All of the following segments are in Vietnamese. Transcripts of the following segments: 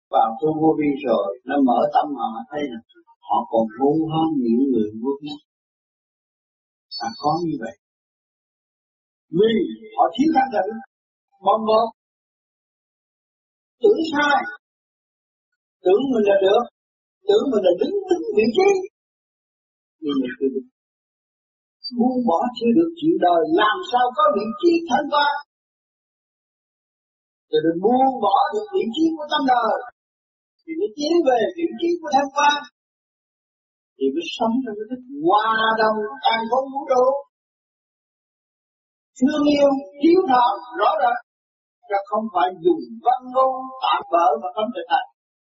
vào tu vô vi rồi, nó mở tâm họ thấy là họ còn ngu hơn những người vô vi. Sao có như vậy? Vì họ thiếu thanh tịnh, mong một tưởng sai, tưởng mình là được, tưởng mình là đứng vị trí, nhưng mà chưa được. Buông bỏ chưa được chuyện đời, làm sao có vị trí thanh quan? Rồi đừng buông bỏ được vị trí của tâm đời, thì mới tiến về vị trí của thanh quan, thì mới sống trong cái thức hòa đồng càng không vũ trụ, thương yêu chiếu thọ rõ rệt, chứ không phải dùng văn ngôn tạm bỡ mà không thực hành.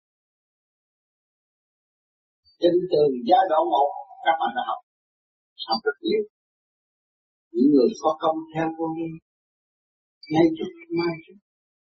Trên từ giai đoạn 1 các bạn đã học rất nhiều. Những người có công theo vô vi, ngay chút mai chút,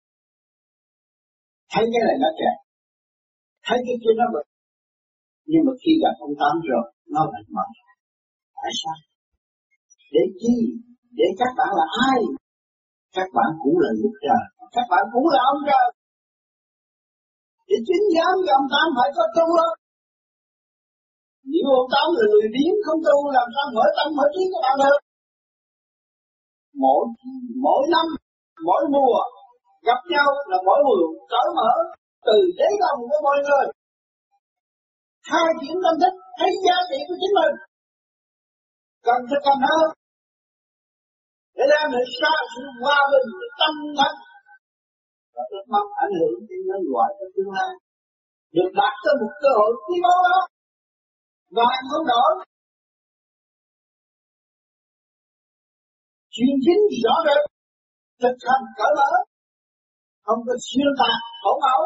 thấy cái này nó trẻ, thấy cái kia nó bực, nhưng mà khi gặp ông Tám rồi nó lại mở. Tại sao? Để chi? Để các bạn là ai? Các bạn cũng là Đức Trời, các bạn cũng là ông Trời. Để chính giám cho ông Tám phải có tu đó. Nếu ông Tám là người điếm không tu, làm sao mở tâm mở trí các bạn được? Mỗi năm, mỗi mùa gặp nhau là mỗi mùa cởi mở từ đáy lòng của mọi người, khai triển tâm thức, thấy giá trị của chính mình, cần thực hành hơn để đem lại xa sự hòa bình, tâm thanh và ước mong ảnh hưởng đến nhân loại trong tương lai, được đạt tới một cơ hội quý báu đó và không đổi. Chuyên chính rõ rệt, thực hành cởi mở, không có xuyên tạc khẩu ảo,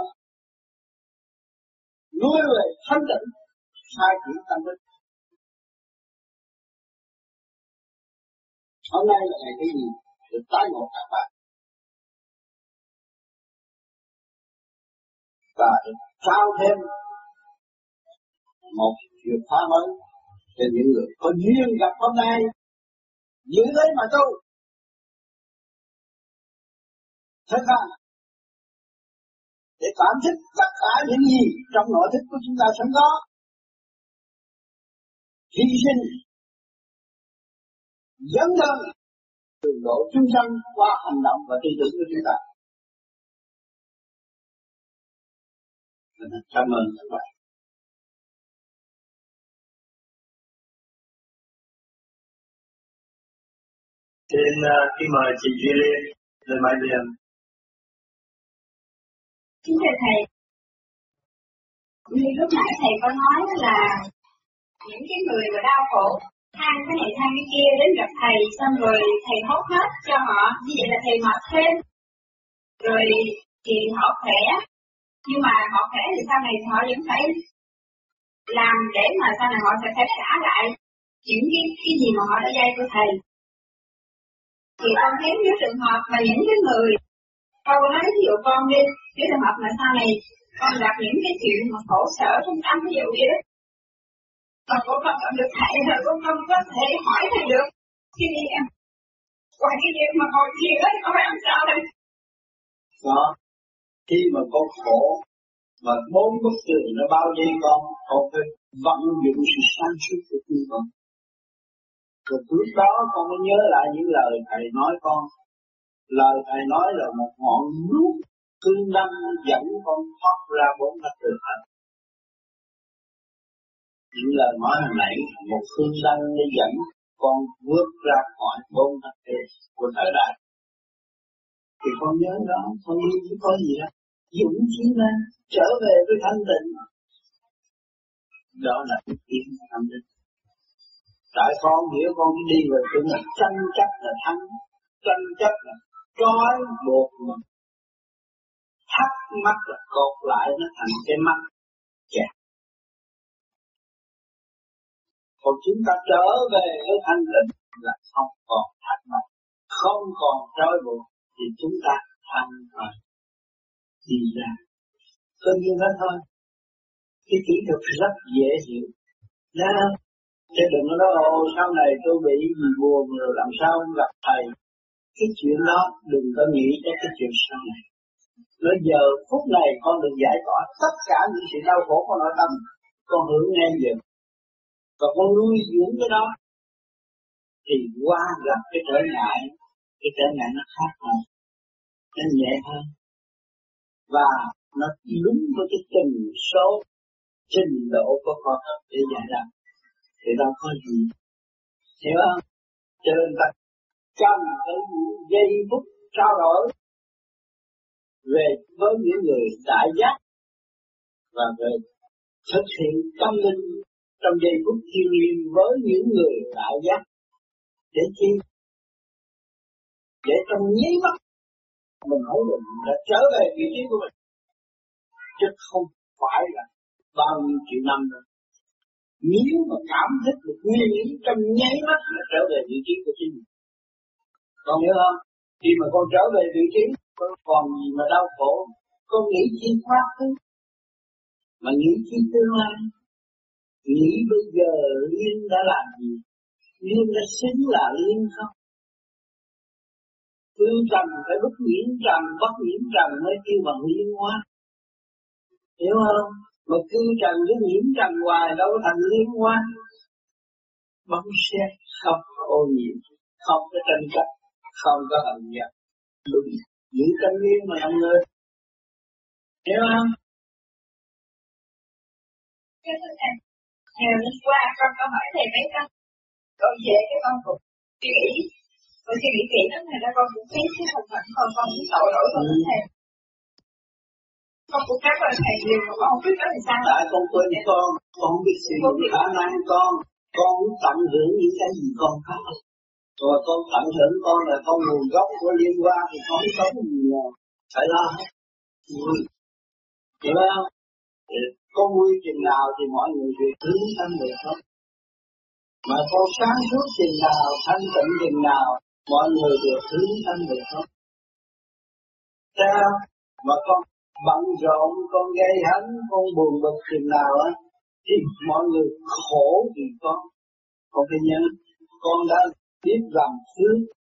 nuôi về thanh tịnh, khai triển tâm thức. Hôm nay là ngày thứ gì? Được tái ngộ các bạn và được trao thêm một chìa khóa mới cho những người có duyên gặp hôm nay, giữ lấy mà tu, thực hành để cảm thức tất cả những gì trong nội thức của chúng ta sẵn có, hy sinh dấn thân đường độ chúng sanh qua hành động và tư tưởng của chúng ta. Cảm ơn các bạn. Xin mời chị Duy Liên lên máy liền. Kính thưa thầy, như lúc nãy thầy có nói là những cái người mà đau khổ than cái này than cái kia đến gặp thầy, xong rồi thầy hốt hết cho họ, như vậy là thầy mệt thêm, rồi thì họ khỏe, nhưng mà họ khỏe thì sau này họ vẫn phải làm để mà sau này họ sẽ phải trả lại những cái gì mà họ đã dạy của thầy. Thì con thấy nếu trường hợp mà những cái người, con nói ví dụ con đi, nếu trường hợp mà sau này con gặp những cái chuyện mà khổ sở trong tâm ví dụ vậy đó, mà con không gặp được thầy rồi con không có thể hỏi thầy được, khi đi em ngoài cái việc mà ngồi thiền đó thì con phải làm sao đây? Đó, khi mà con khổ mà 4 bức tường nó bao vây con phải vận dụng sự sáng suốt của chúng con. Rồi lúc đó con mới nhớ lại những lời thầy nói con. Lời thầy nói là một ngọn đuốc cương đăng dẫn con thoát ra 4 bức tường hạnh. Những lời nói hồi nãy một cương đăng để dẫn con vượt ra khỏi 4 bức tường của thời đại. Thì con nhớ đó, con đi chứ có gì đó. Dũng chí lên, trở về với thanh tịnh. Đó là cái tiếng thanh tịnh. Tại con hiểu con đi về chỗ là tranh chấp là thắng, tranh chấp là trói buộc mình, thắc mắc là cột lại nó thành cái mắt chặt. Còn chúng ta trở về với thanh tịnh là không còn thắc mắc, không còn trói buộc thì chúng ta thanh rồi đi ra. Có như đó thôi. Cái kỹ thuật rất dễ hiểu. Đó. Chứ đừng có nói sau này tôi bị gì buồn rồi làm sao không gặp thầy. Cái chuyện đó đừng có nghĩ tới cái chuyện sau này. Nói giờ phút này con được giải tỏa tất cả những sự đau khổ của nội tâm, con hưởng nghe giờ, và con nuôi dưỡng cái đó, thì qua gặp cái trở ngại nó khác hơn, nó nhẹ hơn, và nó đúng với cái trình số, trình độ của con để giải đáp, thì đâu có gì, hiểu không? Cho nên ta cần tới những giây phút trao đổi về với những người đại giác và về thực hiện tâm linh trong giây phút thiêng liêng với những người đại giác, để chi? Để trong nháy mắt mình ổn định đã trở về vị trí của mình, chứ không phải là bao nhiêu triệu năm nữa. Nếu mà cảm thức được nguyên lý trong nháy mắt là trở về vị trí của chính mình. Con hiểu không? Khi mà con trở về vị trí, con còn gì mà đau khổ? Con nghĩ chi quá khứ, mà nghĩ chi tương lai? Nghĩ bây giờ Liên đã làm gì? Liên đã xứng là Liên không? Cư trần phải bất nhiễm trần, bất nhiễm trần mới kêu bằng liên hoa. Hiểu không? Mà cư trần với nhiễm trần hoài đâu thành liên hoa. Bóng xét không có ô nhiễm, không có tranh chấp, không có hận giận. Đúng, giữ tâm liên mà làm người. Hiểu không? Hôm qua con có hỏi thầy mấy câu, còn về cái con cũng suy nghĩ, rồi suy nghĩ kỹ lắm, thành ra con cũng thấy cái hồng hạnh con cũng tội lỗi con thầy. Con cũng cảm ơn thầy nhiều mà con không biết nói làm sao. Tại con quên con không biết sử dụng khả năng con muốn tận hưởng những cái gì con có. Rồi con tận hưởng con là con nguồn gốc của liên quan thì con không có gì phải lo hết. Hiểu không? Con vui chừng nào thì mọi người việc hướng tâm được hết. Mà con sáng suốt chừng nào, thanh tịnh chừng nào, mọi người được hướng tâm được hết. Sao? Mà con bận rộn, con gây hấn, con buồn bực chừng nào á, thì mọi người khổ vì con. Con phải nhớ, con đã biết làm phước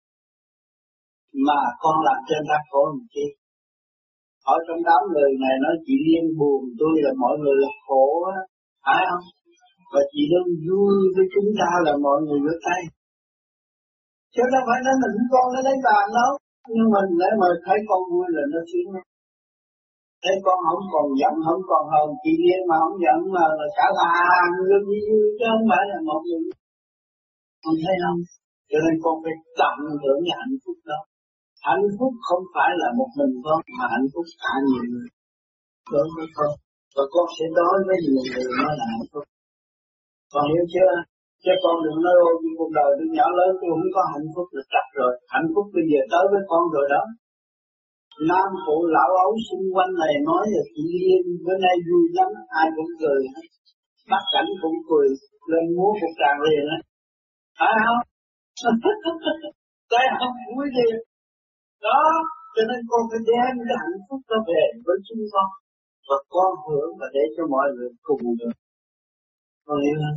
mà con làm trên ta khổ làm chi? Ở trong đám người này nói chị Liên buồn tôi là mọi người là khổ á, phải không? Và chị Liên vui với chúng ta là mọi người vỗ tay. Chứ đâu phải nói mình con nó lấy bàn đâu, nhưng mình nếu mà thấy con vui là nó sướng lắm. Thấy con không còn giận, không còn hờn, chị Liên mà không giận mà là cả làng luôn vui chứ không phải là một người. Con thấy không? Cho nên con phải tận hưởng cái hạnh phúc đó. Hạnh phúc không phải là một mình con, mà hạnh phúc cả nhiều người đối với con. Và con sẽ đối với nhiều người mới là hạnh phúc. Con hiểu chưa? Chứ con đừng nói ô như cuộc đời tôi nhỏ lớn tôi không có hạnh phúc là chắc rồi. Hạnh phúc bây giờ tới với con rồi đó. Nam phụ lão ấu xung quanh này nói là chị Liên bữa nay vui lắm, ai cũng cười. Bắt cảnh cũng cười, lên múa một tràng liền á. Phải không? Thấy không? Vui liền. Đó, cho nên con phải đem cái hạnh phúc đó về với chúng con. Và con hưởng và để cho mọi người cùng được. Con hiểu không?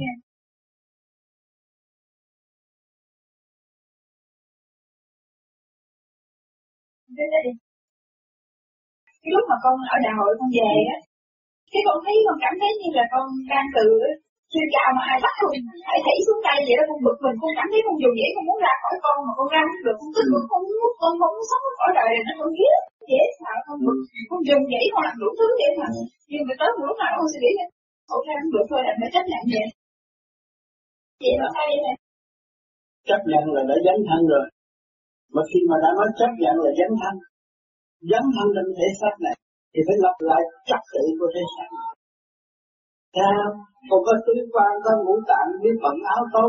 Cái lúc mà con ở đại hội con về á, cái con thấy con cảm thấy như là con đang từ trên cao mà ai bắt con phải thảy xuống tay vậy đó, con bực mình, con cảm thấy con dùng vậy, con muốn ra khỏi con mà con ra không được, con tức, con không muốn sống ở đời này, nó con ghét, dễ sợ, con bực, con dùng vậy, con làm đủ thứ vậy mà, nhưng mà tới một lúc nào con sẽ nghĩ là ok không được thôi, anh phải chấp nhận vậy. Vậy là sao vậy này? Chấp nhận là đã dấn thân rồi. Mà khi mà đã nói chấp nhận là dấn thân trên thể xác này thì phải lập lại trật tự của thể xác này. Sao? Còn có tứ quan, có ngũ tạng, biết bận áo tốt.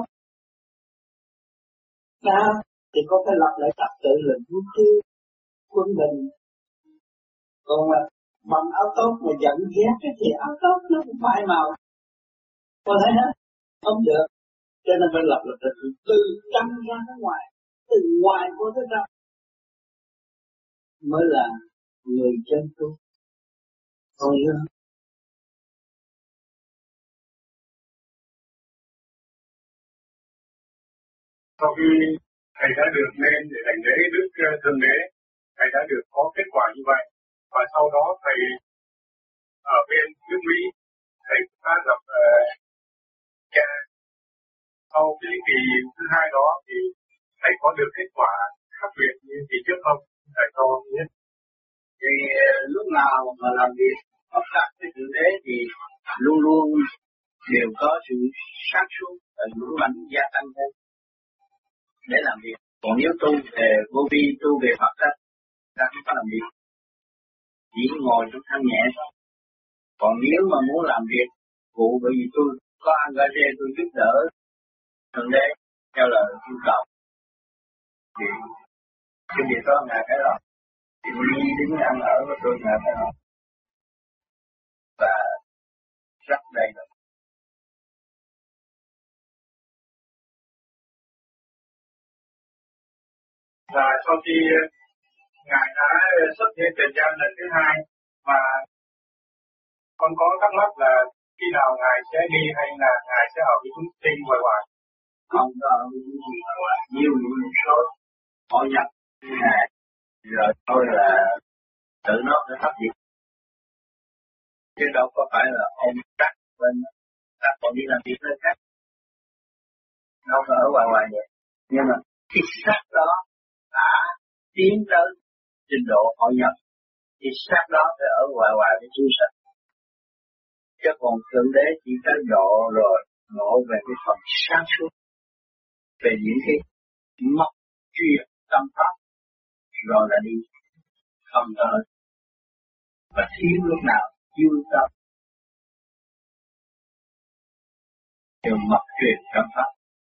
Sao? Thì có phải lập lại trật tự là vui tươi, quân bình. Còn mà bằng áo tốt mà giận ghét thì áo tốt nó cũng phai màu. Có thấy hết? Không được. Cho nên phải lập lại trật tự từ trong ra tới ngoài, từ ngoài vô tới trong mới là người chân tu. Còn hiểu không? Sau khi thầy đã được lên để thành đế Đức Thượng Đế, thầy đã được có kết quả như vậy, và sau đó thầy ở bên nước Mỹ thầy đã gặp cha. Sau cái kỳ thứ hai đó thì thầy có được kết quả khác biệt như kỳ trước không? Thầy cho biết. Thì lúc nào mà làm việc hợp tác với Thượng Đế thì luôn luôn đều có sự sáng suốt và vững mạnh gia tăng thêm để làm việc. Còn nếu tu về vô vi, tu về Phật đó, ta không có làm việc, chỉ ngồi trong thanh nhẹ thôi. Còn nếu mà muốn làm việc vụ, bởi vì tôi có engagé, tôi giúp đỡ Thượng Đế theo lời yêu cầu, thì cái việc đó là cái đó. Thì đi đến ăn ở của tôi là cái đó. Và rất đầy đủ. Và sau khi Ngài đã xuất hiện trần gian lần thứ hai, và con có thắc mắc là khi nào Ngài sẽ đi hay là Ngài sẽ ở với chúng sinh hoài hoài? Không có ở với chúng sinh hoài hoài. Nhiều một số họ nhập Ngài, rồi thôi là tự nó sẽ phát triển. Chứ đâu có phải là ông cắt bên ta còn đi làm việc nơi khác. Đâu có ở hoài hoài vậy. Nhưng mà cái sắc đó đã tiến tới trình độ hội nhập, thì sắc đó phải ở hoài hoài với chúng sinh. Chứ còn Thượng Đế chỉ có độ rồi ngộ về cái phần sáng suốt, về những cái mật truyền tâm pháp, rồi là đi không tới. Và thiếu lúc nào chưa tới đều mật truyền tâm pháp.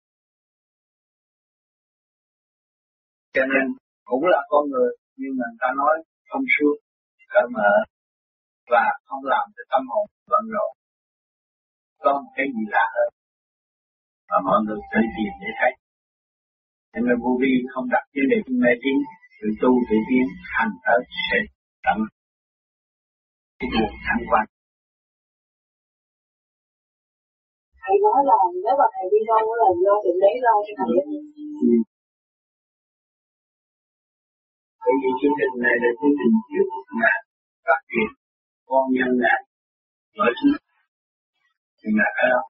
Cho nên cũng là con người, nhưng mà ta nói không suốt, cởi mở và không làm cho tâm hồn bận rộn. Có một cái gì lạ hơn và mọi người tự tìm để thấy. Cho nên vô vi không đặt vấn đề mê tín, tự tu tự tiến, hành tới sẽ tận cái nguồn thăng quan. Thầy nói là nếu mà thầy đi đâu là do Thượng Đế lo cho thầy. Bởi vì chương trình này là chương trình giúp ngài phát triển con nhân ngài mở trí, thì là cái đó.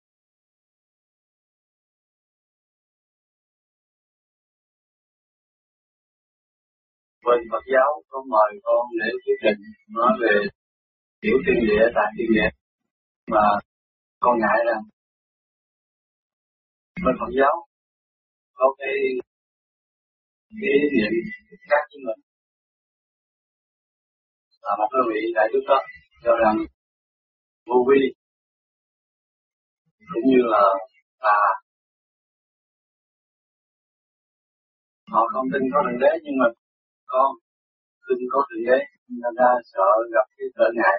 Bên Phật giáo có mời con để thuyết trình nói về tiểu thiên địa, đại thiên địa, mà con ngại rằng bên Phật giáo có cái niệm khác với mình. Là một cái vị đại đức đó cho rằng vô vi cũng như là họ không tin có Thượng Đế, nhưng mà con tin có Thượng Đế, nên ra sợ gặp cái trở ngại.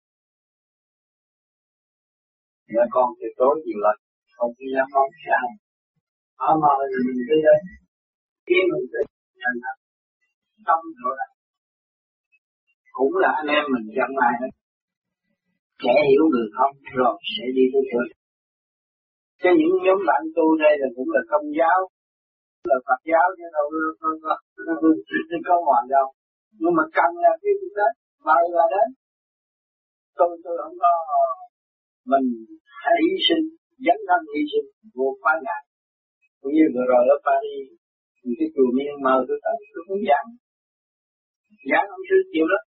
Nên con tuyệt đối nhiều lần không có dám nói sao. Họ mời mình đi đến khi mình tới nhận thật tâm chỗ này cũng là anh em mình chẳng ai hết. Kẻ hiểu người không rồi sẽ đi tới chỗ. Cho những nhóm bạn tu đây là cũng là Công giáo, là Phật giáo, chứ đâu có hoàn đâu. Nhưng mà cần là cái gì đó mời là đến. Tôi không có, mình hãy hy sinh, dấn thân hy sinh vô phá ngại. Cũng như vừa rồi ở Paris, những cái chùa miên mơ tôi tới, tôi cũng giảng ông sư chịu đó.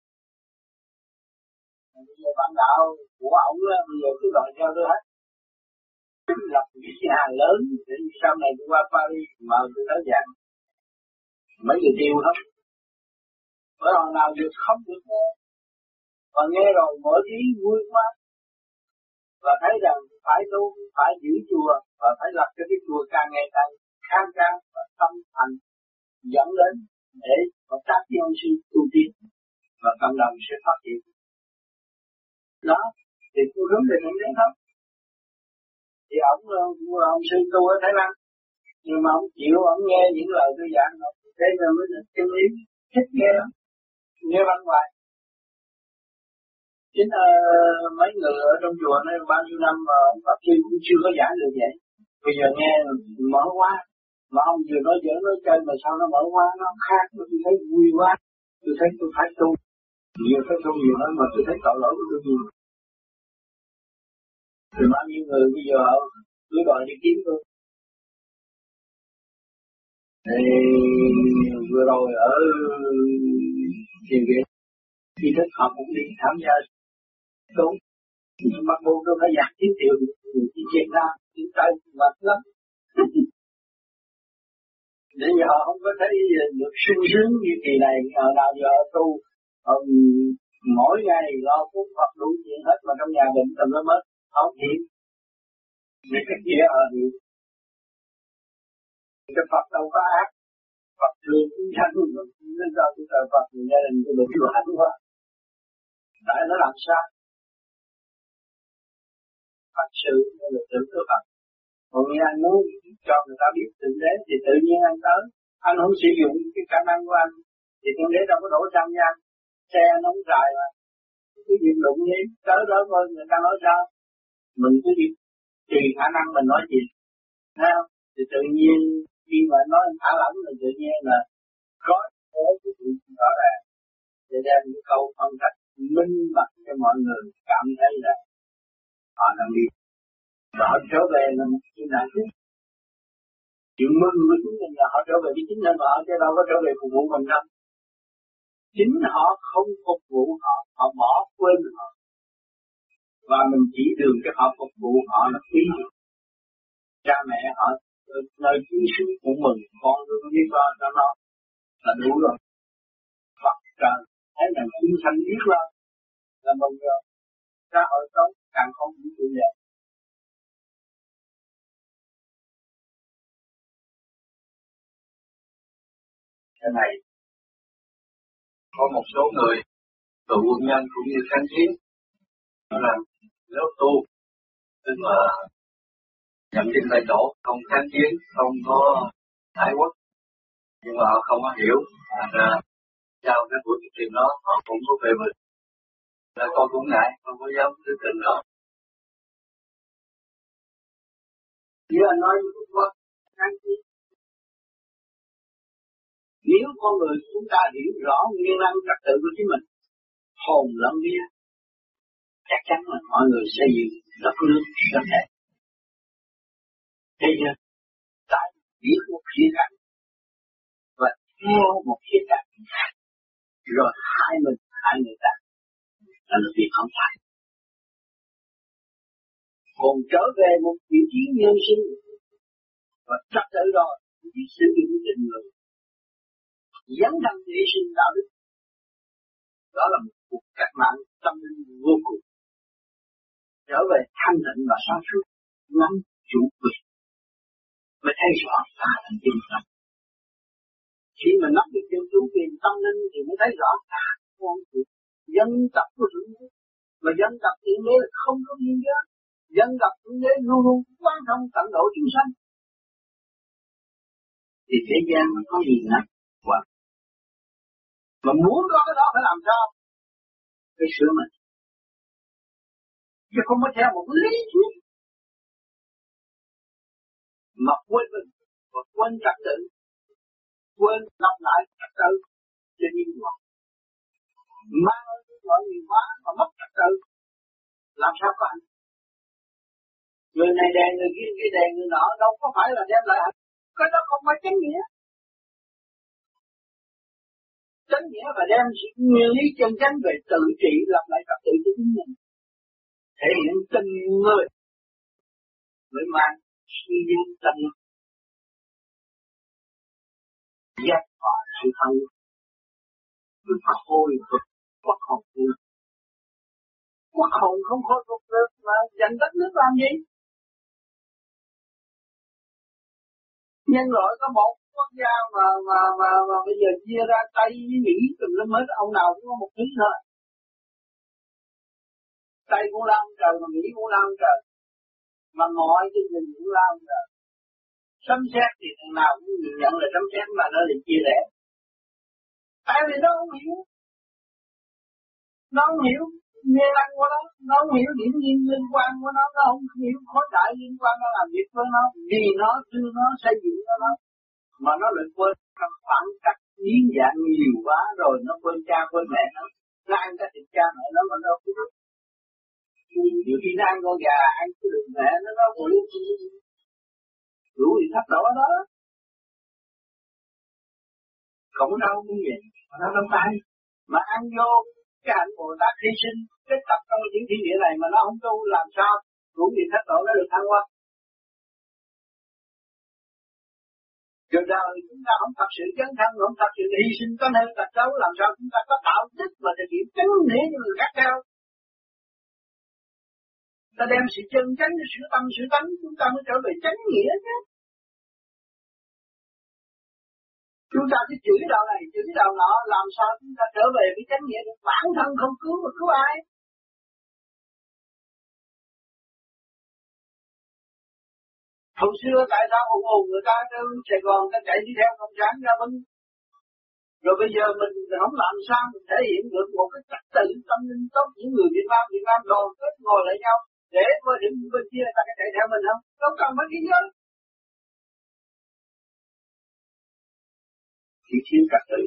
Bây giờ bạn đạo của ông á, bây giờ cứ đòi theo tôi hết. Tôi lập cái nhà lớn, để sau này tôi qua Paris mời tôi tới giảng. Mấy người tiêu hết. Bởi hồi nào được không được nghe. Và nghe rồi mỗi tí vui quá. Và thấy rằng phải tu, phải giữ chùa, và phải lập cho cái chùa càng ngày càng khang trang và tâm thành dẫn đến để hợp tác với ông sư tu tiến và cộng đồng sẽ phát triển. Đó, thì tôi hướng về Thượng Đế không? Thì ông sư tu ở Thái Lan, nhưng mà ông chịu, ông nghe những lời tôi giảng, thế nên mới được chân lý, thích nghe lắm, nghe văn hoài. Chính mấy người ở trong chùa này bao nhiêu năm mà ông Pháp Sư cũng chưa có giảng được vậy. Bây giờ nghe mở quá, mà ông vừa nói giỡn nói chơi mà sao nó mở quá, nó khác, tôi thấy vui quá, tôi thấy tôi phải tu. Nhiều cái không nhiều lắm mà tôi thấy tội lỗi của tôi nhiều. Rồi bao nhiêu người bây giờ cứ đòi đi kiếm tôi. Thì vừa rồi ở Thiền Viện khi thức họ cũng đi tham gia đúng. Bắt buộc tôi phải dạt 9 triệu thì Việt Nam chúng ta mệt lắm. Để giờ họ không có thấy được sung sướng như kỳ này, nào giờ tu mỗi ngày lo phúc Phật đủ chuyện hết mà trong nhà bệnh tầm nó mất không hiểu. Vì cái kia hiểu. Cái Phật đâu có ác, Phật thương chúng sanh nên sao chúng ta Phật người gia đình tôi bị loạn quá. Tại nó làm sao? Phật sự nên là tự của Phật. Còn như anh muốn cho người ta biết Thượng Đế thì tự nhiên anh tới. Anh không sử dụng cái khả năng của anh thì Thượng Đế đâu có đổ xăng cho anh. Xe nó không xài mà. Cái việc đụng đi, tới đó thôi người ta nói sao. Mình cứ việc tùy khả năng mình nói gì. Thấy không? Thì tự nhiên khi mà nói thả lỏng thì tự nhiên là có cái chuyện đó là để đem cái câu phân tích minh bạch cho mọi người cảm thấy là họ đang đi. Họ trở về là một chuyện đại thức. Chuyện mừng của chúng mình là họ trở về với chính mình họ chứ đâu có trở về phục vụ mình đâu. Chính họ không phục vụ họ, họ bỏ quên họ. Và mình chỉ đường cho họ phục vụ họ là quý. Cha mẹ họ nơi chính xứ cũng mừng con tôi có biết cho nó là đủ rồi. Phật trời thấy rằng chúng sanh biết rồi là mừng rồi. Xã hội sống càng không bị tự nhiên. Cái này có một số người tụ quân nhân cũng như kháng chiến nó là nếu tu tức là nhậm chức tại chỗ không kháng chiến không có ái quốc nhưng mà họ không có hiểu là sau cái buổi tuyên truyền đó họ cũng có về mình là con cũng ngại không có dám thuyết trình đó. Như anh nói với Trung Quốc kháng chiến nếu con người chúng ta hiểu rõ nguyên năng trật tự của chính mình hồn lẫn vía chắc chắn là mọi người xây dựng đất nước rất đẹp. Thế nhưng tại biết một khía cạnh và theo một khía cạnh rồi hai người ta là việc không phải. Còn trở về một vị trí nhân sinh và trật tự rồi biết sử dụng tình người dấn thân hy sinh đạo đức đó là một cuộc cách mạng tâm linh vô cùng. Trở về thanh tịnh và sáng suốt nắm chủ quyền mới thấy rõ ta là chân tâm. Khi mà nắm được chân chủ quyền tâm linh thì mới thấy rõ ta con thuộc dân tộc của Thượng Đế và dân tộc Thượng Đế là không có biên giới. Dân tộc Thượng Đế luôn luôn quan thông tận độ chúng sanh. Thì thế gian mà có gì nữa quá. Mà muốn có cái đó phải làm sao? Phải sửa mình. Chứ không có theo một lý thuyết mà quên mình và quên trật tự, quên lặp lại trật tự cho nhiều người. Mang mọi người hóa mà mất trật tự, làm sao có hạnh? Người này đè người kia, người đè người nọ đâu có phải là đem lại hạnh. Cái đó không phải chánh nghĩa. Chánh nghĩa là đem sự nguyên lý chân chánh về tự trị lập lại trật tự cho chính mình. Thể hiện tình người mới mang suy yếu tâm giác hòa sự thân người Phật hôi vực quốc hồn được. Quốc hồn không khôi phục được mà giành đất nước làm gì? Nhân loại có một quốc gia mà bây giờ chia ra Tây với Mỹ tùm lum hết, ông nào cũng có một thứ thôi. Tây cũng lao trời mà Mỹ cũng lao trời, mà mọi chương trình cũng lao trời. Sấm sét thì thằng nào cũng nhìn nhận là sấm sét mà nó lại chia rẽ. Tại vì nó không hiểu, nguyên năng của nó không hiểu điểm liên quan của nó không hiểu khối đại liên quan nó làm việc với nó, vì nó đưa nó xây dựng nó, mà nó lại quên phản cách biến dạng nhiều quá rồi nó quên cha quên mẹ nó, Nó ăn cái thịt cha mẹ nó mà đâu có biết. Nhiều khi nó ăn con gà, ăn cái đường mẹ nó bự đủ thì thấp độ đó. Không đâu cũng vậy, nó đâu phải. Mà ăn vô cái hạnh Bồ Tát hy sinh, cái tập trong những thiên địa này mà nó không tu làm sao đủ gì thất độ nó được thăng hoa. Rồi đời chúng ta không thật sự dấn thân, không thật sự hy sinh có nơi tật xấu, làm sao chúng ta có tạo đức mà thực hiện chánh nghĩa cho người khác theo. Ta đem sự chân chánh, sửa tâm, sửa tánh, chúng ta mới trở về chánh nghĩa chứ. Chúng ta cứ chửi đạo này, chửi đạo nọ, làm sao chúng ta trở về với chánh nghĩa được? Bản thân không cứu mà cứu ai? Hồi xưa tại sao người ta ở Sài Gòn ta chạy đi theo cộng sản ra Minh, rồi bây giờ mình không làm sao mình thể hiện được một cái trật tự tâm linh tốt. Những người Việt Nam đoàn kết ngồi lại nhau để coi điểm bên kia ta có chạy theo mình không? Đâu cần phải cái giới. Chỉ thiếu trật tự.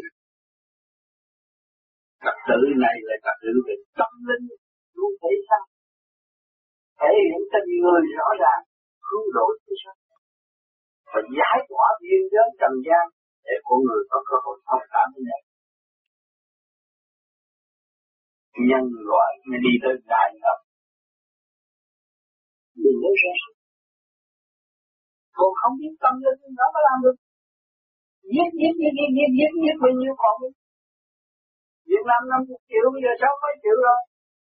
Trật tự này là trật tự về tâm linh, luôn thấy sao? Thể hiện cho người rõ ràng, hướng đổi cái sao? Và giải tỏa biên giới trần gian để con người có cơ hội thông cảm với nhau. Nhân loại mới đi tới đại ngập. Đừng nói ra. Còn không biết tâm linh nó có làm được. Giết bao nhiêu con. Việt Nam 50 triệu, bây giờ 60 triệu rồi.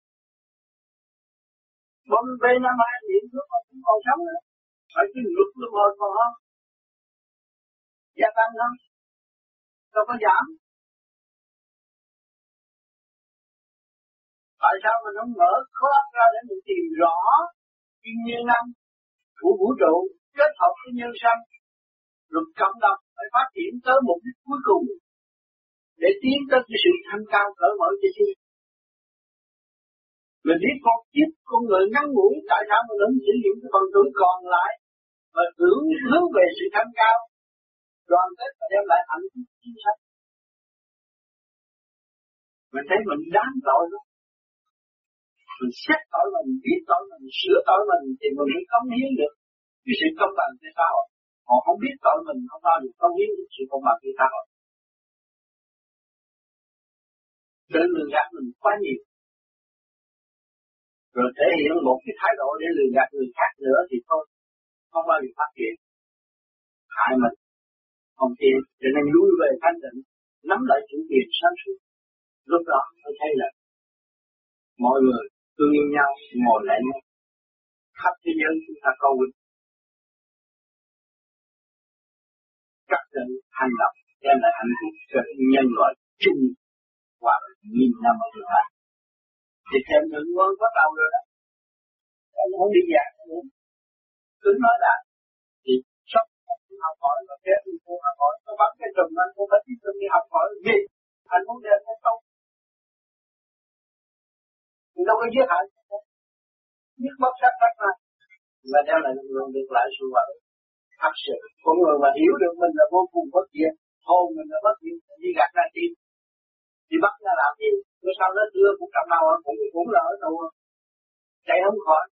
Bọn B52 điện nước mà cũng còn sống nữa. Phải cái luật luân hồi còn không? Gia tăng không? Đâu có giảm. Tại sao mình không mở khóa ra để mình tìm rõ nguyên nhân năm của vũ trụ kết hợp với nhân sanh, luật cộng đồng phải phát triển tới mục đích cuối cùng để tiến tới cái sự thanh cao cởi mở cho chi. Mình biết con kiếp con người ngắn ngủi, tại sao mình không sử dụng cái phần tuổi còn lại mà hướng về sự thanh cao, đoàn kết và đem lại hạnh phúc chính sách. Mình thấy mình đáng tội lắm. Mình xét tội mình, biết tội mình, sửa tội mình thì mình mới cống hiến được cái sự công bằng cho xã hội. Họ không biết tội mình không bao giờ cống hiến được sự công bằng cho xã hội. Tự lường gạt mình quá nhiều. Rồi thể hiện một cái thái độ để lường gạt người khác nữa thì thôi, không bao giờ phát triển. Hại mình, không tiền, cho nên lui về thanh tịnh, nắm lại chủ quyền sáng suốt. Lúc đó tôi thấy là mọi người thương yêu nhau, ngồi lại nhau. Khắp thế giới chúng ta cầu nguyện. Các trận hành động đem lại hạnh phúc cho nhân loại chung và nghìn năm ở tương lai. Thì thêm thượng quân có tàu rồi đó. Ông không đi giảng nữa. Cứ nói là thì sắp học hỏi và kéo đi cô học hỏi. Nó bắt cái trùm anh cô phải tiếp tục đi học hỏi gì? Anh muốn đem cái tông. Thì đâu có giết hại. Giết mất sát phát mà. Và đem lại lượng được lại sự hoạt động. Thật sự, con người mà hiểu được mình là vô cùng bất diệt, hồn mình là bất diệt, đi gạt ra tim. Thì bắt ra làm gì? Rồi sau đó đưa cũng cầm đầu, cũng là ở đâu. Chạy không khỏi.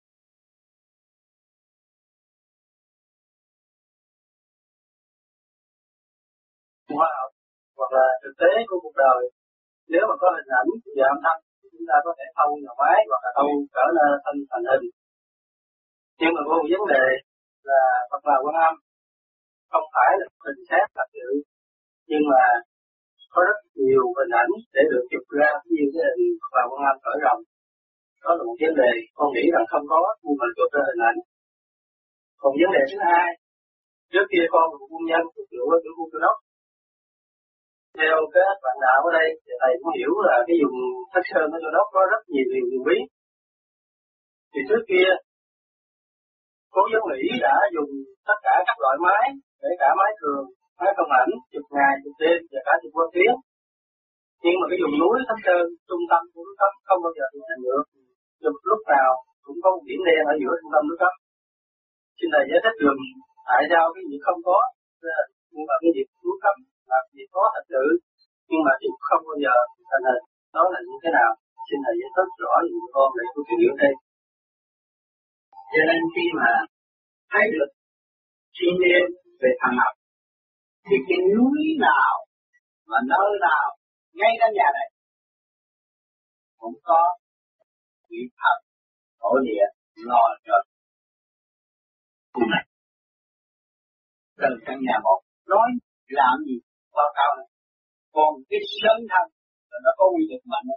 Wow. Hoặc là thực tế của cuộc đời, nếu mà có hình ảnh về âm thanh, chúng ta có thể thâu nhà máy hoặc là thâu trở nên thành hình. Nhưng mà có một vấn đề là Phật Bà Quan Âm không phải là hình xét thật sự, nhưng mà có rất nhiều hình ảnh để được chụp ra như cái hình Phật Bà Quan Âm cởi rồng. Đó là một vấn đề con nghĩ rằng không có, nhưng mà chụp ra hình ảnh. Còn vấn đề thứ hai, trước kia con là quân nhân thuộc lựa của quân Cơ Đốc. Theo các bạn đạo ở đây thì thầy cũng hiểu là cái vùng Thất Sơn ở Cơ Đốc có rất nhiều điều bí. Thì trước kia Cố Vấn Mỹ đã dùng tất cả các loại máy, kể cả máy thường, máy không ảnh, chụp ngày, chụp đêm và cả chụp quang tiếng. Nhưng mà cái vùng núi Thất Sơn, trung tâm của núi Cấp không bao giờ hình thành được. Chụp lúc nào cũng có một điểm đen ở giữa trung tâm núi Cấp. Xin thầy giải thích dùm tại sao cái gì không có, nhưng mà cái việc núi Cấp là việc có thật sự, nhưng mà chụp không bao giờ thành hình. đó là những cái nào? Xin thầy giải thích rõ những con để tôi hiểu đây. Cho nên khi mà thấy được thiên nhiên về thần học thì cái núi nào và nơi nào ngay trong nhà này cũng có vị thần thổ địa lo cho khu này. Từ căn nhà một nói làm gì báo cáo này. Còn cái sân thân là nó có quy lực mạnh,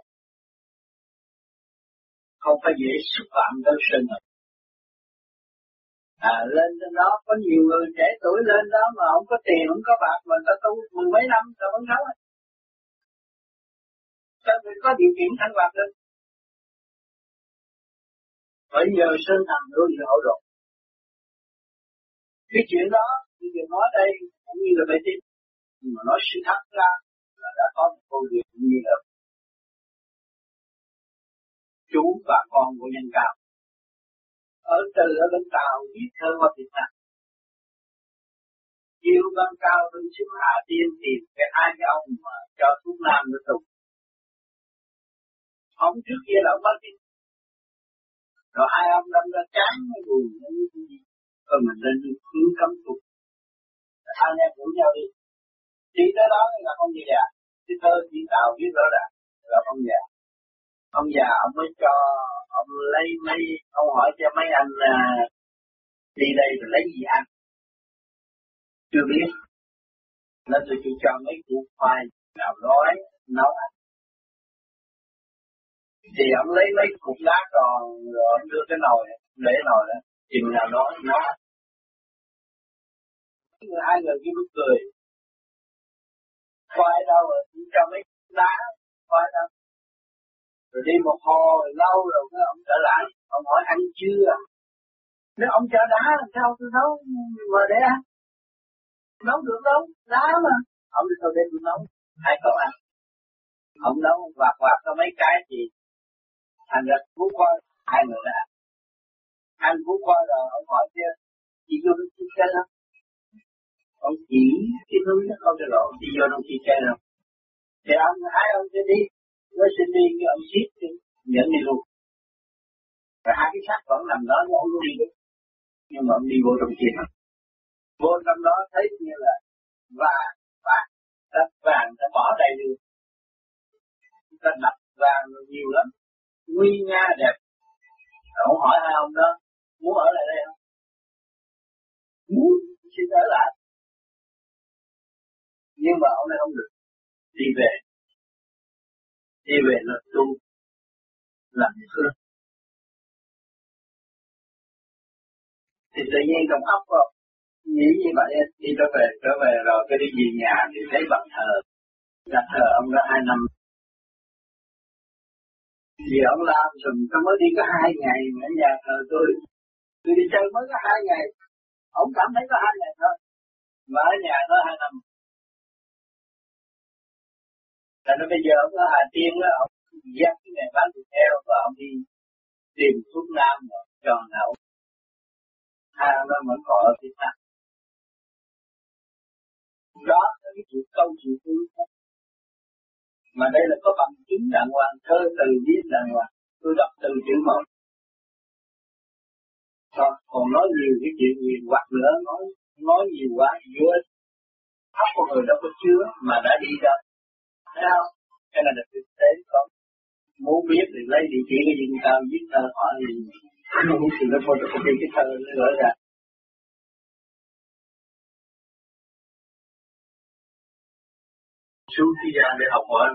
không phải dễ xúc phạm tới sân thân. Lên trên đó có nhiều người trẻ tuổi lên đó mà không có tiền, không có bạc, mà ta tu 10 mấy năm ta vẫn sống. Sao mình có điều kiện thanh bạc được? Bây giờ sân thần đối với hậu độ. Cái chuyện đó, bây giờ nói đây cũng như là bài tin, nhưng mà nói sự thật ra là đã có một câu chuyện như là chú và con của nhân cao. Ở từ ở bên Tàu viết thơ qua Việt Nam. Yêu văn cao bên xuống hạ tiên tìm cái hai cái ông mà cho thuốc nam nó tụng. Ông trước kia là ông bắt đi. Rồi hai ông đâm ra chán hay buồn hay như thế gì. Rồi mình lên đi cứu cấm tục. Anh em rủ nhau đi. Đi tới đó là không gì à. Cái thơ chỉ Tàu viết đó là không già. Ông già ông mới cho ông lấy mấy, ông hỏi cho mấy anh đi đây rồi lấy gì ăn. Chưa biết. Nên tôi chỉ cho mấy củ khoai nào gói nấu ăn. Thì ông lấy mấy cục đá còn rồi ông đưa cái nồi, để nồi đó, chừng nào đó nấu ăn. Hai người kia mới cười. Khoai đâu rồi, cũng cho mấy đá, khoai đâu. Rồi đi một hồi lâu rồi ông trở lại, ông hỏi ăn chưa? Nếu ông cho đá làm sao tôi nấu mà để ăn? Nấu được đâu, đá mà. Ông đi thôi để tôi nấu, hai cậu ăn. Ông nấu vạt có mấy cái gì. Thành ra củ khoai, hai người đã ăn. Ăn củ khoai rồi ông hỏi chứ, chị vô trong chi cây không? Ông chỉ cái núi nó không được lộ, chị vô trong chi cây không? Thì hai ông sẽ đi. Nó xin đi cái ông giết đi, dẫn đi luôn. Rồi hai cái xác vẫn nằm đó, nhưng ông đi được. Nhưng mà ông đi vô trong kia. Vô trong đó thấy như là vàng, đất vàng ta bỏ đầy đường. Ta đập vàng nhiều lắm, nguy nga đẹp. Rồi ông hỏi hai ông đó, muốn ở lại đây không? Muốn, xin ở lại. Nhưng mà ông này không được, đi về là tu làm thương. Thì tự nhiên trong óc không nghĩ như vậy, đi trở về rồi cái đi về nhà thì thấy bàn thờ, nhà thờ ông đã 2 năm. Vì ông làm rồi tôi mới đi có 2 ngày ở nhà thờ tôi đi chơi mới có 2 ngày, ông cảm thấy có 2 ngày thôi, mà ở nhà nó 2 năm. Cho nên bây giờ ông ở Hà Tiên đó, ông dắt cái ngày bán thịt heo và ông đi tìm thuốc nam và cho nào. Hai ông đó vẫn còn ở Việt Nam. Đó là cái chuyện câu chuyện của tôi. Mà đây là có bằng chứng đàng hoàng, thơ từ viết đàng hoàng. Tôi đọc từ chữ một. Còn nói nhiều cái chuyện gì hoặc nữa, nói nhiều quá, vô ích. Óc của người đâu có chứa mà đã đi đâu. Thấy không? Cái này là thực tế không? Muốn biết thì lấy địa chỉ cái gì tao viết thơ hỏi gì. Không muốn thì nó photocopy cái thơ nó gửi ra. Xuống thế gian để học hỏi.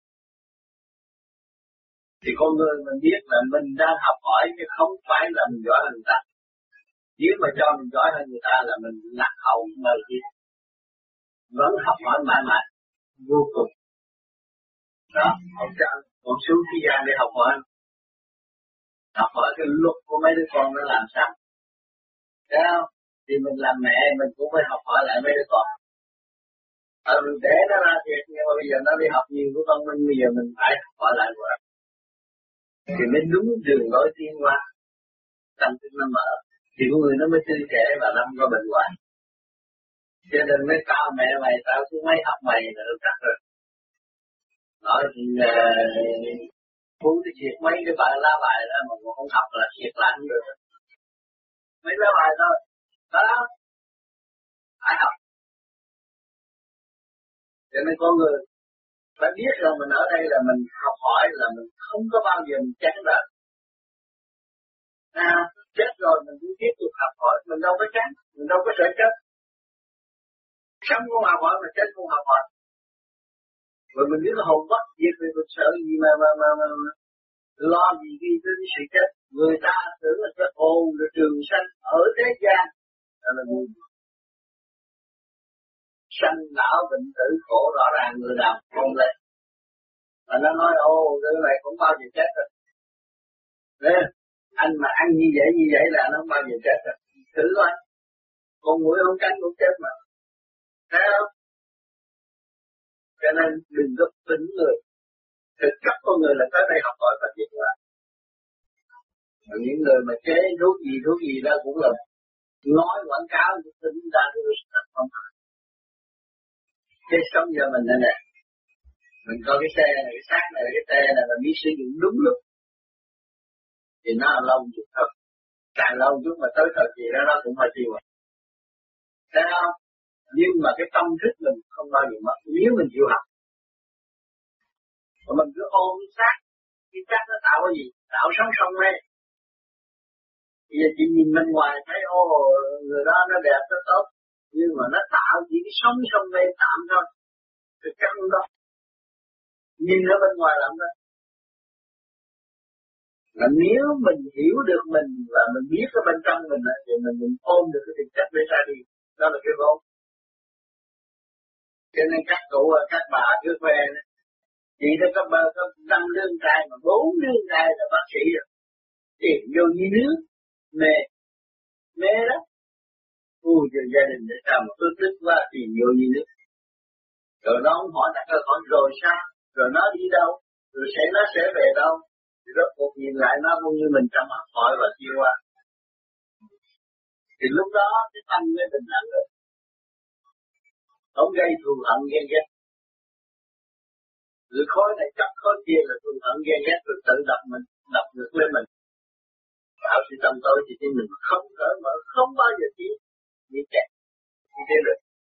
Thì con người mình biết là mình đang học hỏi chứ không phải là mình giỏi hơn người ta. Nếu mà cho mình giỏi hơn người ta là mình lạc hậu mời gì. Vẫn học hỏi mãi mãi, vô cùng. Đó, ông xuống thế gian để học hỏi. Học hỏi cái luật của mấy đứa con nó làm sao. Thấy không? Thì mình làm mẹ mình cũng phải học hỏi lại mấy đứa con. Mình để nó ra thiệt nhưng mà bây giờ nó đi học nhiều của con mình, bây giờ mình phải học hỏi lại rồi. Thì mới đúng đường lối tiến hóa. Tâm thức nó mở. Thì con người nó mới tươi trẻ và nó không có bệnh hoạn. Cho nên mới tao mẹ mày, tao xuống mấy học mày là nó chắc rồi. Nói thì Phú đi triệt mấy cái bài lá bài đó mà còn không học là triệt lại không được. Mấy lá bài thôi. Đó. Phải học. Cho nên con người phải biết rằng mình ở đây là mình học hỏi, là mình không có bao giờ mình chán đời. Chết rồi mình cũng tiếp tục học hỏi, mình đâu có chán, mình đâu có sợ chết. Sống cũng học hỏi mà chết cũng học hỏi. Rồi mình biết là hồn bất diệt thì mình sợ gì mà lo gì khi đến sự chết. Người ta tưởng là cái hồn là trường sanh ở thế gian, đó là ngu. Sanh lão bệnh tử khổ rõ ràng người nào không lên. Và nó nói cái này cũng bao giờ chết rồi. Đấy, anh mà ăn như vậy là nó không bao giờ chết rồi. Thử coi, con mũi không cắn cũng chết mà. Thấy không? Cho nên đừng có tính người. Thực chất con người là tới đây học hỏi và việc làm. Những người mà chế thuốc gì đó cũng là nói quảng cáo tính ra được không phải. Thế sống giờ mình đây nè, mình có cái xe này, cái xác này, cái xe này mình biết sử dụng đúng lúc thì nó là lâu chút thôi. Càng lâu chút mà tới thời kỳ đó nó cũng phải tiêu. Thấy không? Nhưng mà cái tâm thức mình không bao giờ mất nếu mình chịu học. Mà mình cứ ôm cái xác nó tạo cái gì? Tạo sống sông mê. Bây giờ chị nhìn bên ngoài thấy người đó nó đẹp, nó tốt. Nhưng mà nó tạo chỉ cái sống sông mê tạm thôi. Thực chất đó. Nhìn ở bên ngoài làm đó. Mà nếu mình hiểu được mình và mình biết ở bên trong mình thì mình ôm được cái thực chất để ra đi. Đó là cái vốn. Cho nên các cụ và các bà cứ về chị đó có 5 đứa trai mà 4 đứa trai là bác sĩ rồi. Tìm vô như nước. Mê đó. Giờ gia đình để sao mà cứ tức quá tìm vô như nước. Rồi nó không hỏi đặt câu hỏi rồi sao? Rồi nó đi đâu? Rồi nó sẽ về đâu? Thì rốt cuộc nhìn lại nó cũng như mình trong học hỏi và chiêu qua. Thì lúc đó cái tâm mới bình lặng được. Không gây thù hận ghen ghét. Rồi khối này chấp khối kia là thù hận ghen ghét rồi tự đập ngược lên mình. Tạo sự tâm tối thì mình không cởi mở, không bao giờ bị kẹt. Như thế được.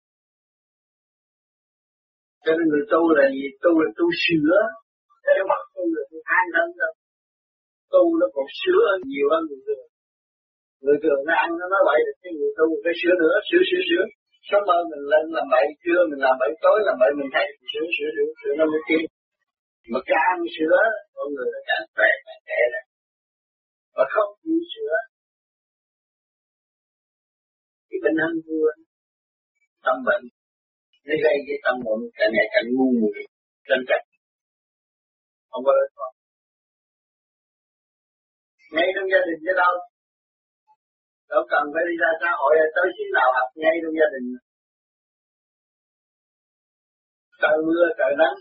Cho nên người tu là gì? Tu là tu sửa. Chứ mà tu là tu than hơn đâu. Tu nó còn sửa hơn nhiều hơn người thường. Người thường nó ăn nó nói bậy được cái người tu phải sửa nữa, sửa. Sáng mơ mình lên làm bậy, trưa mình làm bậy, tối làm bậy mình thấy sửa nó mới tiến. Mà càng sửa, con người là càng khỏe, càng trẻ này. Và không chịu sửa. Cái bệnh hơn thua, tâm bệnh, nó gây cái tâm bệnh càng ngày càng ngu muội, tranh chấp. Không có lợi con. Ngay trong gia đình chứ đâu. Đâu cần phải đi ra xã hội tới xíu nào học ngay trong gia đình. Trời mưa, trời nắng.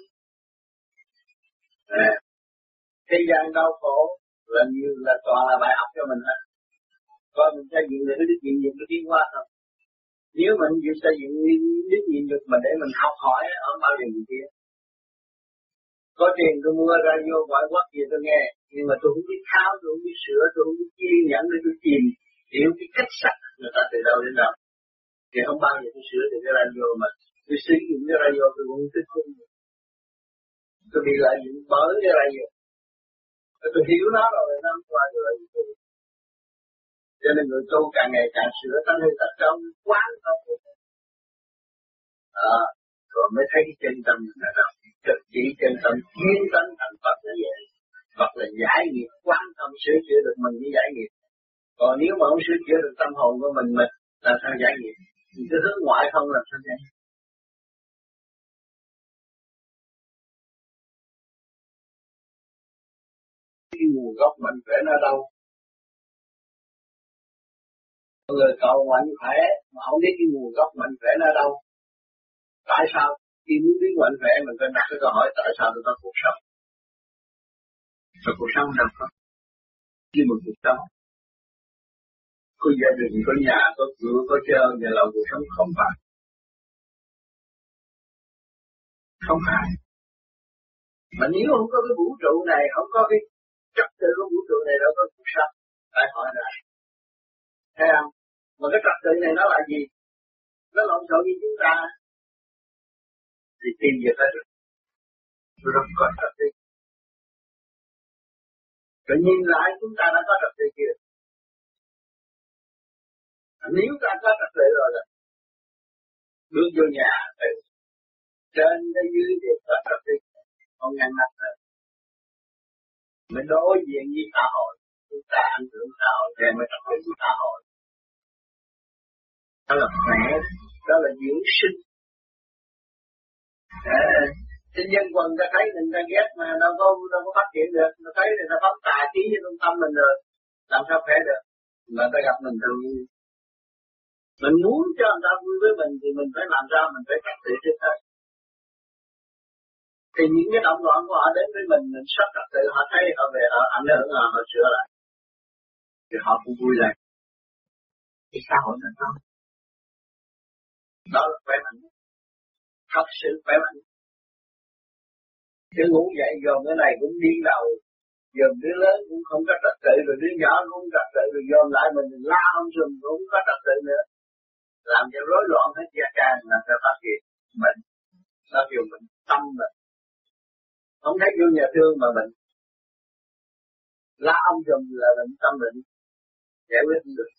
Thế gian đau khổ là nhiều là toàn là bài học cho mình hết. Coi mình xây dựng được cái đức nhịn nhục cái tiến hóa thôi. Nếu mình chịu xây dựng đức nhịn nhục mà để mình học hỏi ở bao giờ gì kia. Có tiền tôi mua ra vô gọi quát gì tôi nghe, nhưng mà tôi không biết tháo, tôi không biết sửa, tôi không biết kiên nhẫn để tôi tìm hiểu cái cách sạch người ta từ đâu đến đâu. Thì không bao giờ tôi sửa được cái radio mà tôi sử dụng cái radio tôi cũng thích không. Tôi bị lợi dụng bởi cái radio. Tôi hiểu nó rồi nó không qua được lợi dụng tôi. Cho nên người tu càng ngày càng sửa tánh hư tật trong quán không. Rồi mới thấy cái chân tâm là đâu. Trực chỉ chân tâm thiên tánh thành Phật là vậy. Phật là giải nghiệp, quan tâm sửa chữa được mình mới giải nghiệp. Còn nếu mà không sửa chữa được tâm hồn của mình làm sao giải nghiệp? Thì cứ hướng ngoại không làm sao giải nghiệp? Cái nguồn gốc mạnh khỏe nó đâu? Mọi người cầu mạnh khỏe mà không biết cái nguồn gốc mạnh khỏe nó đâu. Tại sao? Khi muốn biết mạnh khỏe mình phải đặt cái câu hỏi tại sao tôi có cuộc sống? Và cuộc sống đâu có? Như một cuộc sống. Có gia đình, có nhà, có cửa, có chơi, nhà là cuộc sống không phải. Không phải. Mà nếu không có cái vũ trụ này, không có cái trật tự của vũ trụ này đâu có cuộc sống. Phải hỏi ra. Thấy không? Mà cái trật tự này nó là gì? Nó lộn xộn như chúng ta. Thì tìm về tới được. Rất có trật tự. Rồi nhìn lại chúng ta đã có trật tự kia. Nếu ta có trật tự rồi là bước vô nhà từ trên tới dưới đều có trật tự. Không ngăn nắp nữa. Mình đối diện với xã hội, chúng ta ảnh hưởng xã hội, để mới trật tự của xã hội. Đó là khỏe, đó là dưỡng sinh. Trên dân quần ta thấy mình ta ghét mà đâu có phát triển được, ta thấy người ta phát tà khí với trong tâm mình rồi, làm sao khỏe được? Mà ta gặp mình thường mình muốn cho người ta vui với mình thì mình phải làm sao, mình phải trật tự trước hết. Thì những cái động loạn của họ đến với mình sắp trật tự, họ thấy họ về họ ảnh hưởng họ sửa lại, thì họ cũng vui lên. Thì xã hội nó đó. Đó là khỏe mạnh, thật sự khỏe mạnh. Chứ ngủ dậy dòm cái này cũng điên đầu, dòm đứa lớn cũng không có trật tự, rồi đứa nhỏ cũng không trật tự, rồi dòm lại mình la không dùm cũng không có trật tự nữa, làm cho rối loạn hết gia can, làm cho phát hiện mình, nó kêu mình tâm mình, không thấy vô nhà thương mà mình la ông dùm là mình tâm mình giải quyết không được.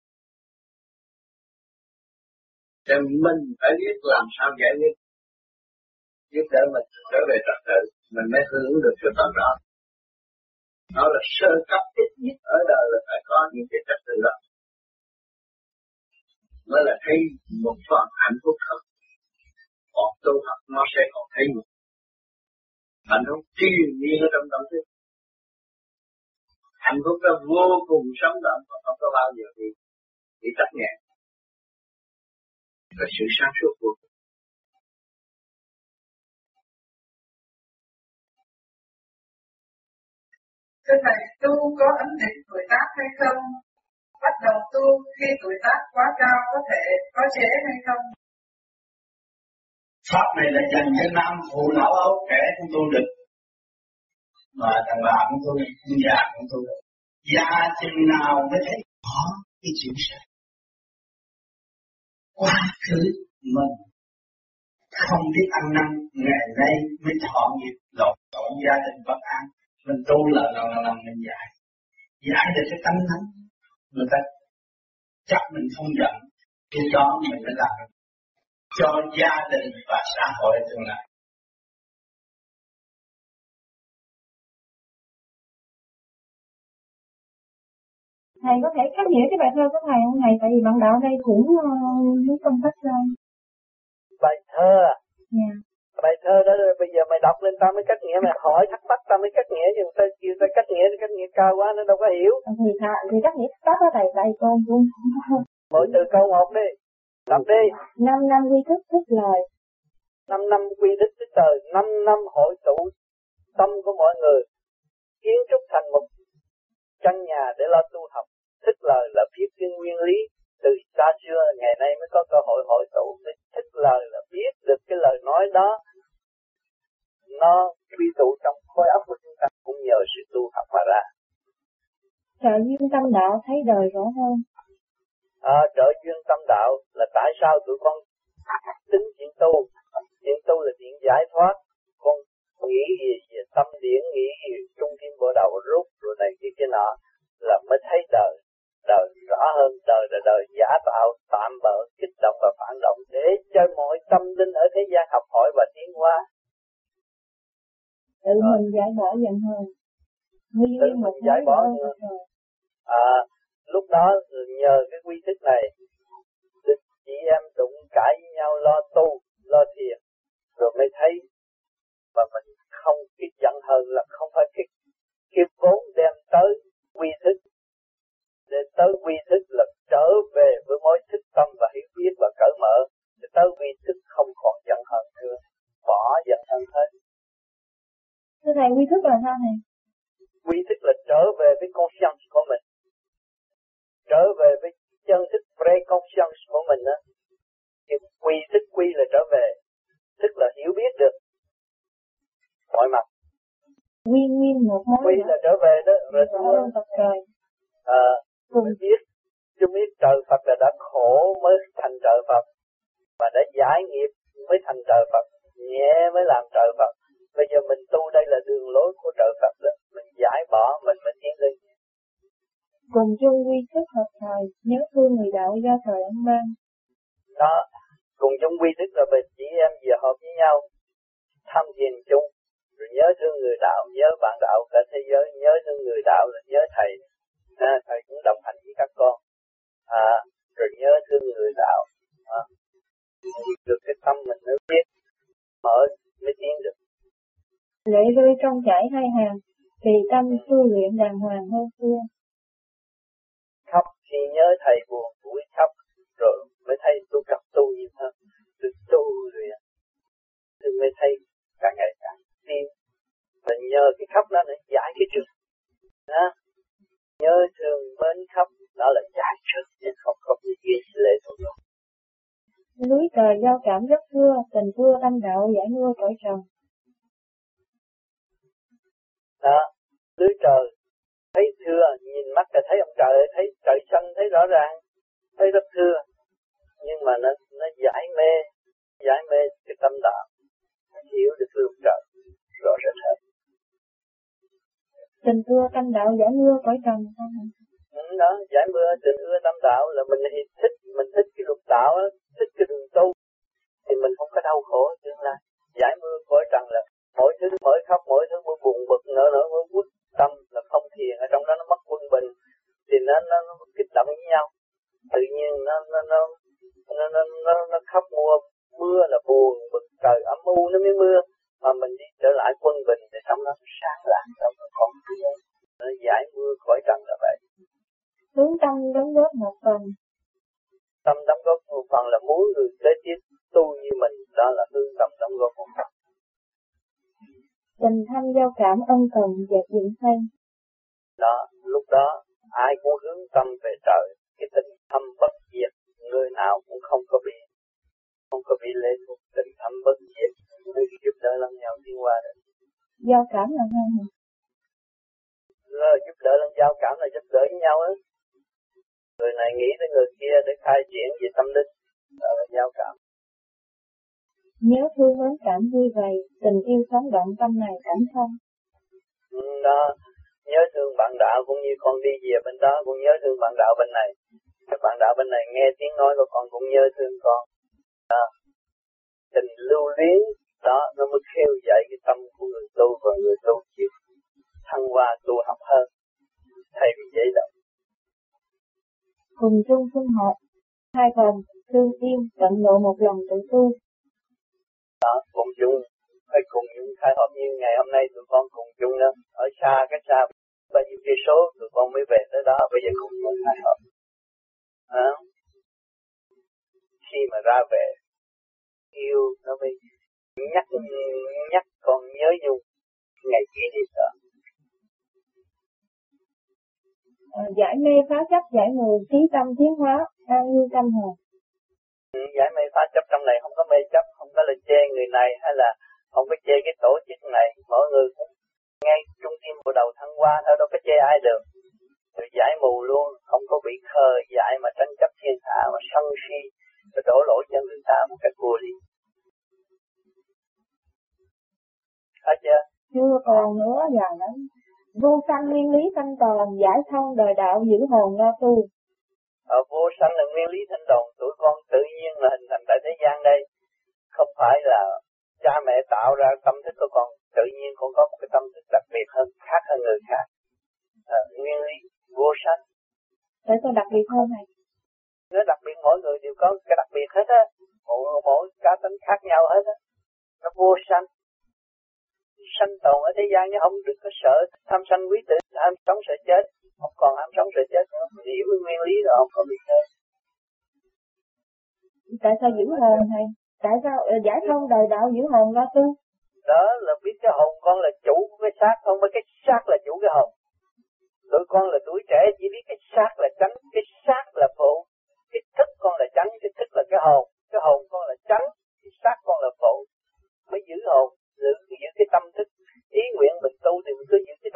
Cho mình phải biết làm sao giải quyết, giúp đỡ mình trở về trật tự, mình mới hưởng được sự tận đó. Nó là sơ cấp ít nhất ở đời là phải có những cái trật tự đó, mới là thấy một phần hạnh phúc thật. Còn tu học nó sẽ còn thấy một hạnh phúc triền miên ở trong tâm thức. Hạnh phúc đó vô cùng sống động và không có bao giờ bị tắc nghẽn. Và sự sáng suốt của Thưa Thầy, tu có ấn định tuổi tác hay không? Bắt đầu tu khi tuổi tác quá cao có thể có trễ hay không? Pháp này là dành cho nam phụ lão ấu trẻ cũng tu được. Mà thằng bà cũng tu được, con già cũng tu được. Già chừng nào mới thấy có cái chuyện sai. Quá khứ mình không biết ăn năn, ngày nay mới thọ nghiệp lộn xộn gia đình bất an. Mình tu là mình giải để cho tánh thánh. Người ta chắc mình không giận, lúc đó mình mới làm cho gia đình và xã hội tương lai. Thầy có thể cắt nghĩa cái bài thơ của thầy không thầy? Tại vì bạn đạo đây cũng muốn phân tích ra. Bài thơ à? Dạ. Bài thơ đó bây giờ mày đọc lên tao mới cách nghĩa, mày hỏi thắc mắc tao mới cách nghĩa, chứ người ta kêu ta cách nghĩa cao quá nó đâu có hiểu. Thì cách nghĩa tốt đó thầy, tại con cũng mỗi từ câu một đi, đọc đi. 5 năm quy thức thức lời. 5 năm quy thức thức lời, 5 năm hội tụ tâm của mọi người, kiến trúc thành một căn nhà để lo tu học. Thức lời là biết cái nguyên lý từ xa xưa, ngày nay mới có cơ hội hội tụ. Thức lời là biết được cái lời nói đó nó quy tụ trong khối óc của chúng ta cũng nhờ sự tu học mà ra. Trợ duyên tâm đạo thấy đời rõ hơn. Trợ duyên tâm đạo là tại sao tụi con tính chuyện tu. Chuyện tu là chuyện giải thoát. Con nghĩ gì về tâm điển, nghĩ gì trung tim bộ đầu rút rồi này kia nọ là mới thấy đời rõ hơn. Đời là đời giả tạo, tạm bỡ, kích động và phản động để cho mọi tâm linh ở thế gian học hỏi và tiến hóa. Tự mình giải bỏ dần hơn. Tự mình giải bỏ hơn. Lúc đó nhờ cái quy thức này, chị em đụng cãi với nhau lo tu, lo thiền, rồi mới thấy mà mình không cái giận hờn là không phải cái vốn đem tới quy thức. Để tới quy thức là trở về với mối thích tâm và hiểu biết và cởi mở. Để tới quy thức không còn giận hờn nữa, bỏ giận hờn hết. Thưa thầy, quy thức là sao thầy? Quy thức là trở về với conscience của mình, trở về với chân thức pre-conscience của mình đó. Cái quy thức, quy là trở về, thức là hiểu biết được mọi mặt, thêm một mối quy nữa. là trở về đó rồi Tạ ơn Phật trời. mình biết chúng biết trời Phật là đã khổ mới thành trời Phật, và đã giải nghiệp mới thành trời Phật, nhẹ mới làm trời Phật. Bây giờ mình tu đây là đường lối của trời Phật đó, mình giải bỏ mình mới tiến lên. Cùng chung quy thức hợp thời, nhớ thương người đạo do trời ân ban. Đó, cùng chung quy thức là về chị em về hợp với nhau, tham thiền chung, rồi nhớ thương người đạo, nhớ bạn đạo cả thế giới, nhớ thương người đạo là nhớ thầy, thầy cũng đồng hành với các con, rồi nhớ thương người đạo, được cái tâm mình mới biết, mở mới tiến được. Lệ rơi trong chảy hai hàng, thì tâm tu luyện đàng hoàng hơn xưa. Khóc khi nhớ thầy buồn tuổi khóc, rồi mới thấy tôi gặp tu nhiều hơn, tôi tu rồi tôi mới thấy càng ngày càng tin. Và nhờ cái khóc đó để giải cái trước, nhớ thương mến khóc đó là giải trước, chứ không có gì gì lệ thuộc đâu. Núi trời giao cảm rất thưa, tình thưa tâm đạo giải mưa cõi trần. Đó, núi trời thấy thưa, nhìn mắt là thấy ông trời, thấy trời xanh thấy rõ ràng, thấy rất thưa, nhưng mà nó giải mê cái tâm đạo, hiểu được lương trời rõ rệt hơn. Tình thưa tâm đạo giải mưa cõi trần. Đó, giải mưa tình ưa tâm đạo là mình thích cái luật đạo đó, thích cái đường tu thì mình không có đau khổ tương lai. Giải mưa cõi trần là mỗi thứ mỗi khóc, mỗi thứ mỗi buồn bực nữa mỗi quất tâm là không thiền, ở trong đó nó mất quân bình thì nó kích động với nhau, tự nhiên nó khóc mưa là buồn bực, trời âm u nó mới mưa, mà mình đi trở lại quân bình thì sống nó sáng lạng, sống nó còn nó giải mưa cõi trần là vậy. Hướng tâm đóng góp một phần. Tâm đóng góp một phần là muốn người kế tiếp tu như mình, đó là hướng tâm đóng góp một phần. Tình thâm giao cảm ân cần dẹp dựng thanh. Đó, lúc đó ai cũng hướng tâm về trời, cái tình thâm bất diệt, người nào cũng không có bị lệ thuộc, tình thâm bất diệt, người giúp đỡ lẫn nhau đi qua được. Giao cảm là hai người. Giúp đỡ lẫn giao cảm là giúp đỡ với nhau á. Người này nghĩ tới người kia để khai triển về tâm linh, đó là giao cảm. Nhớ thương mến cảm vui vầy, tình yêu sống động tâm này cảm thông. Đó, nhớ thương bạn đạo cũng như con đi về bên đó cũng nhớ thương bạn đạo bên này. Bạn đạo bên này nghe tiếng nói của con cũng nhớ thương con. Đó, tình lưu luyến đó nó mới khêu dậy cái tâm của người tu, và người tu chịu thăng hoa tu học hơn thay vì dễ động. Cùng chung xung họp, hai vòng thương yêu tận lộ một lòng tự tu. Đó, cùng chung phải cùng những khai hợp như ngày hôm nay tụi con cùng chung đó, ở xa cách xa bao nhiêu cây số tụi con mới về tới đó, bây giờ cùng chung khai hợp. Khi mà ra về yêu nó mới nhắc con nhớ nhung ngày kia đi đó. Giải mê phá chấp giải mù trí tâm tiến hóa an như tâm hồn. Giải mê phá chấp trong này không có mê chấp, không có là chê người này hay là không có chê cái tổ chức này, mọi người cũng ngay trung tâm bộ đầu thăng hoa thôi, đâu có chê ai được. Rồi giải mù luôn, không có bị khờ dại mà tranh chấp thiên hạ mà sân si rồi đổ lỗi cho người ta một cách vô lý. Thấy chưa? Chưa còn nữa dài lắm. Vô sanh nguyên lý thanh toàn, giải thông đời đạo giữ hồn lo tu. Ở vô sanh là nguyên lý thanh toàn, tụi con tự nhiên là hình thành tại thế gian đây. Không phải là cha mẹ tạo ra tâm thức của con, tự nhiên con có một cái tâm thức đặc biệt hơn, khác hơn người khác. Nguyên lý vô sanh. Tại sao đặc biệt hơn này? Nó đặc biệt, mỗi người đều có cái đặc biệt hết á, mỗi cá tính khác nhau hết á. Nó vô sanh. Sanh tồn ở thế gian chứ không được có sợ tham sanh quý tử, ham sống sợ chết, không còn ham sống sợ chết nữa. Hiểu nguyên lý đó không có bị chết. Tại sao giữ hồn này? Tại sao giải thông đời đạo giữ hồn lo tu? Đó là biết cái hồn con là chủ của cái xác, không phải cái xác là chủ cái hồn. Tụi con là tuổi trẻ chỉ biết cái xác là chánh, cái xác là phụ, cái thức con là chánh, cái thức là cái hồn con là chánh, cái xác con là phụ. Mới giữ hồn, giữ cái tâm thức, ý nguyện mình tu thì mình cứ giữ cái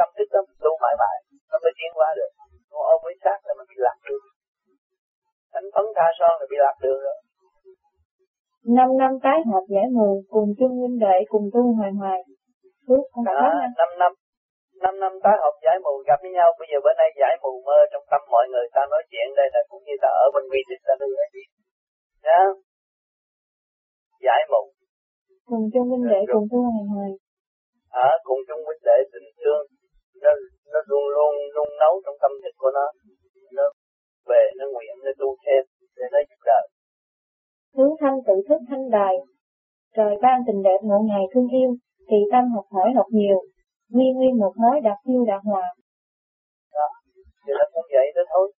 qua được. Còn ôm với xác là mình bị lạc đường. Thánh phấn tha son là bị lạc đường rồi. 5 năm tái hợp giải mù, cùng chung huynh đệ cùng tu hoài hoài. Phước con đã nói nha. 5 năm tái hợp giải mù gặp với nhau. Bây giờ bữa nay giải mù mơ trong tâm mọi người, ta nói chuyện đây là cũng như ta ở bên vi dịch ta đưa ra chuyện. Nhá. Giải mù. Cùng chung huynh đệ cùng tu hoài hoài. Cùng chung huynh đệ tình thương. Nó luôn luôn nấu trong tâm thức của nó về nó nguyện nó tu thêm để nó giúp đỡ. Hướng thanh tự thức thanh đài, trời ban tình đẹp ngộ ngày thương yêu, thì tâm học hỏi học nhiều, nguyên một mối đạt yêu đạt hòa. Đó, thì nó cũng vậy đó thôi.